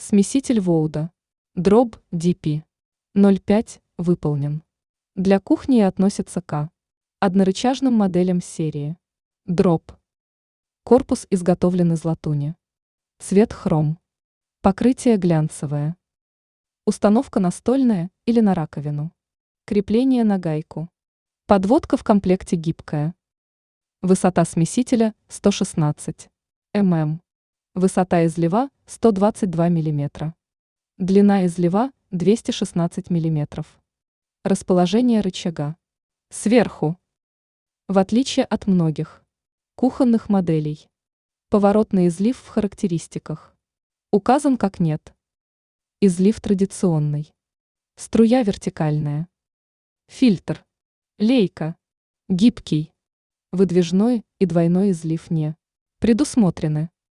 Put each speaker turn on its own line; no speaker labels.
Смеситель Воуда. Дроб DP05 выполнен. Для кухни и относится к однорычажным моделям серии. Дроб. Корпус изготовлен из латуни. Цвет хром. Покрытие глянцевое. Установка настольная или на раковину. Крепление на гайку. Подводка в комплекте гибкая. Высота смесителя 116 мм. Высота излива 122 мм. Длина излива 216 мм. Расположение рычага. Сверху. В отличие от многих кухонных моделей, поворотный излив в характеристиках указан как нет. Излив традиционный. Струя вертикальная. Фильтр. Лейка. Гибкий. Выдвижной и двойной излив не предусмотрены.